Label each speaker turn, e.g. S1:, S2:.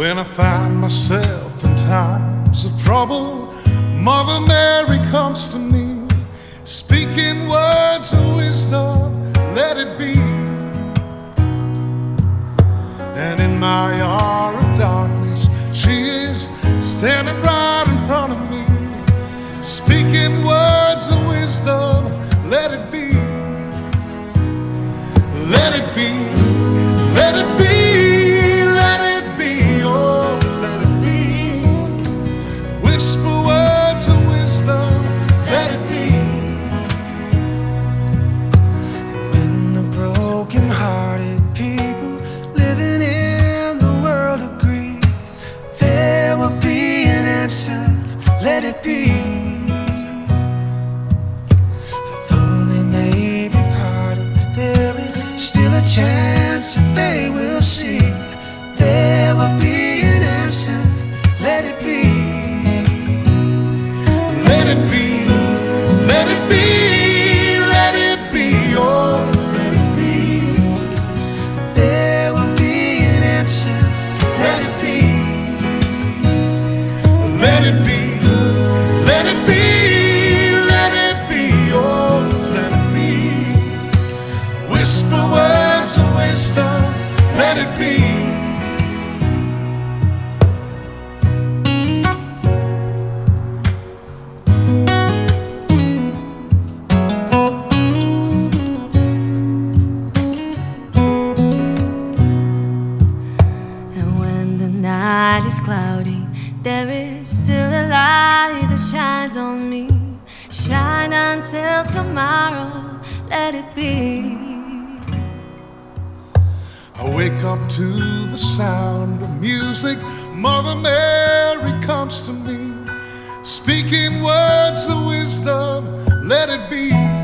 S1: When I find myself in times of trouble, Mother Mary comes to me, speaking words of wisdom, let it be. And in my hour of darkness, she is standing right in front of me, speaking words of wisdom, let it be. Let it be, let it be, let it be, oh, let it be. Whisper words of wisdom, let it be.
S2: And when the broken-hearted people living in the world agree, there will be an answer, let it be. For though they may be parted, there is still a chance that they will see. There will be an answer, let it be.
S1: Let it be, let it be, let it be, oh, let it be.
S2: There will be an answer, let it be.
S1: Let it be, let it be, let it be, oh, let it be. Whisper words of wisdom, let it be.
S3: And when the night is cloudy, there is still a light that shines on me. Shine until tomorrow, let it be.
S1: I wake up to the sound of music. Mother Mary comes to me, speaking words of wisdom, let it be.